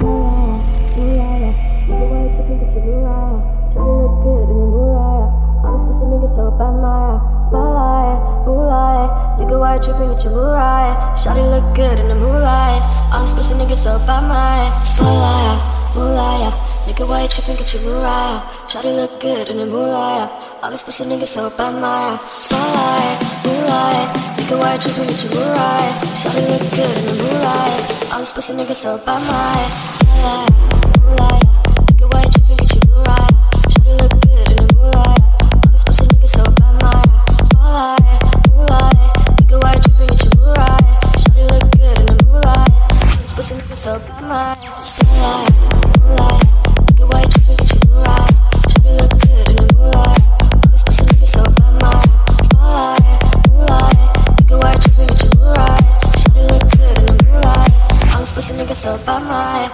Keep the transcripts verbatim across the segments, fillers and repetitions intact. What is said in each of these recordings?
Shawty look good in the moonlight. All these pussy niggas so by my spotlight, moonlight. Nigga, why you tripping? Get your Mariah. Shawty look good in the moonlight. All these pussy niggas so by my spotlight, moonlight. Nigga, why you tripping? Get your Mariah. Shawty look good in the moonlight. All these pussy niggas so by my spotlight, moonlight. Nigga, why you tripping? Get your Mariah. Shawty look good in the moonlight. All these pussy niggas so by my spotlight, moonlight. Nigga, why you tripping? Get your Mariah. Shawty look good in the moonlight. All these pussy niggas so by my spotlight, moonlight. Nigga, why you tripping? Get your Mariah. Shawty look good in the moonlight. All these pussy niggas so by my spotlight, moonlight. Nigga, why you tripping? Get your Mariah. Shawty look good in the moonlight. All these pussy niggas so by my.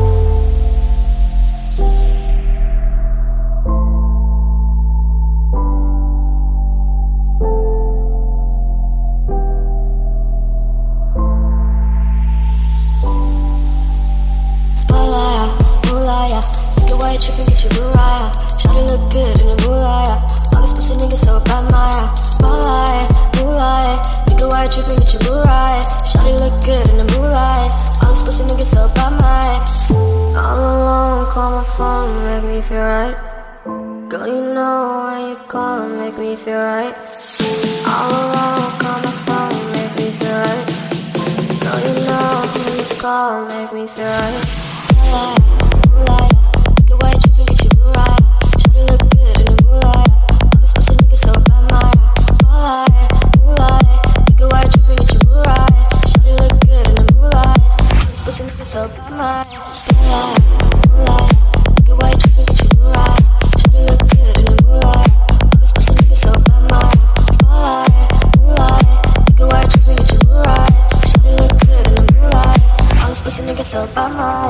Tripping, get your Mariah. Shawty look good in the moonlight. All these pussy niggas so by my spotlight, moonlight. Nigga, why you tripping? Get your Mariah. Shawty look good in the moonlight. All these pussy niggas so by my. All alone, call my phone, make me feel right. Girl, you know when you call, make me feel right. All alone, call my phone, make me feel right. Girl, you know when you call, make me feel right. Spotlight, moonlight. Why you tripping? Get your Mariah. Shawty look good in the moonlight. All these pussy niggas so by my spotlight, moonlight. Nigga, why you tripping? Get your Mariah. Shawty look good in the moonlight. All these pussy niggas so by my spotlight, moonlight. Nigga, why you tripping? Get your Mariah. Shawty look good in the moonlight. All these pussy niggas so by my spotlight, moonlight. Nigga, why you tripping? Get your Mariah. Shawty look good in the moonlight. All these pussy niggas so by my.